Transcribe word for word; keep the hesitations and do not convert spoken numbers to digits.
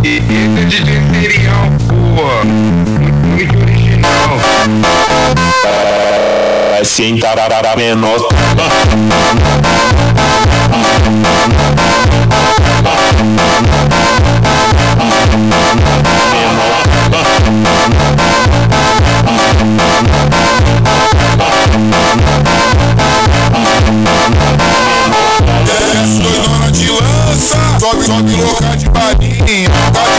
Esse D J serial, porra. Muito original. Assim, tararara menor. Desce doidona de lança, sobe, sobe louca de balinha.